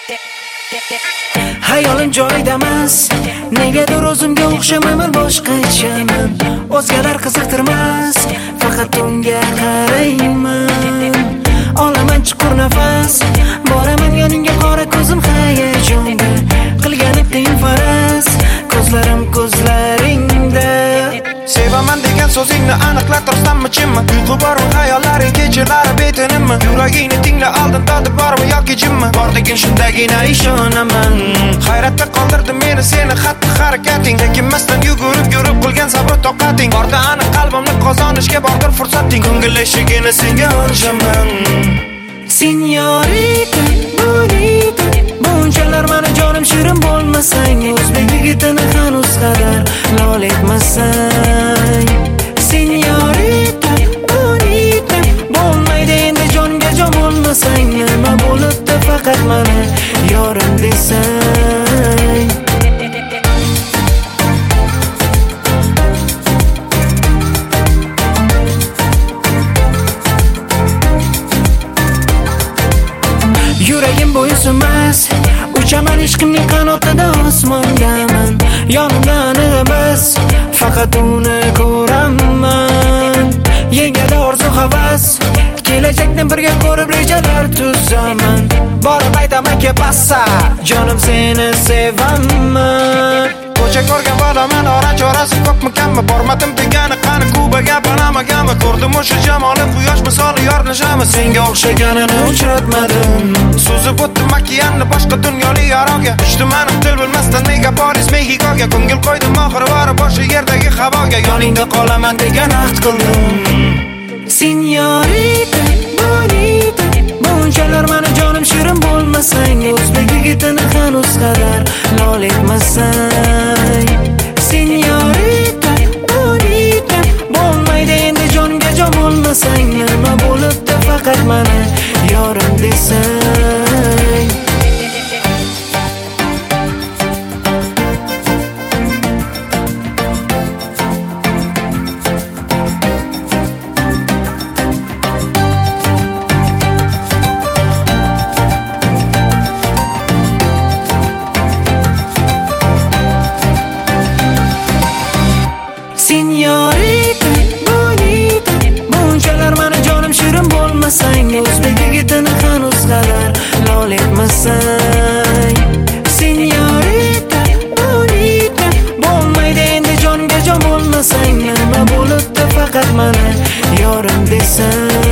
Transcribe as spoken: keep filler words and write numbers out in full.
Hayolim joyidamas, negadir o'zimga o'xshamaman, boshqachaman. O'zgalar qiziqtirmas, faqat unga qarayman. Olaman chuqur nafas, boraman yoningga, qora ko'zim hayajonda. Qilganim qiyin faraz, ko'zlarim ko'zlaringda. Sevaman degan so'zingni aniqlatirsanmi chinmi? Uyqu bormi, hayollaring kechalari betinimmi? Yuragingni tingla, oldin tadib bormi yoki jimmi? Borligin shundagina ishonaman. Hayratda qoldirdi meni seni xatti harakating. Chekinmasdan yugurib yurib qilgan sabr toqating. Borda aniq qalbimni qozonishga bordir fursating. Ko'ngil eshigini senga ochaman. Signorita, bonita, bunchalar mani jonim shirin bo'lmasang, o'zbek yigitini hanuz qadar lol etmasang. Signorita, bonita, bo'lmaydi endi jonga jon bo'lmasang, nima bo'libdi faqat mani yorim desang. Yuragim bo'ysunmas, uchaman ishqimning qanotida, osmondaman. Yonimda emas, faqat uni ko'raman. Yengadi orzu havas, kelajakni birga ko'rib rejalar tuzaman. Borib aytaman ki passa, jonim seni sevaman. Ko'cha ko'rgan bolaman, ora chorasi ko'pmikanmi? Bormadim degani qani Kubaga, Panamagami? Ko'rdim o'sha jamoli quyosh misoli yornishami? Senga o'xshaganini uchratmadim. Suzib o'tdim okeanni boshqa dunyoli yaroqga. Tushdim aniq til bilmasdan Megapolis, Mexikoga. Ko'ngil qo'ydim oxiri borib o'sha yerdagi havoga. Yoningda qolaman degan ahd qildim. Signorita, bonita, bunchalar mani jonim shirin bo'lmasang, o'zbek yigitini hanuz qadar lol etmasang. Signorita, bonita, bo'lmaydi endi jonga jon bo'lmasang, nima bo'libdi faqat mani yorim desang. Signorita, bonita, bunchalar mani jonim shirin bo'lmasang, o'zbek yigitini hanuz qadar lol etmasang. Signorita, bonita, bo'lmaydi endi jonga jon bo'lmasang, nima bo'libdi faqat mani yorim desang.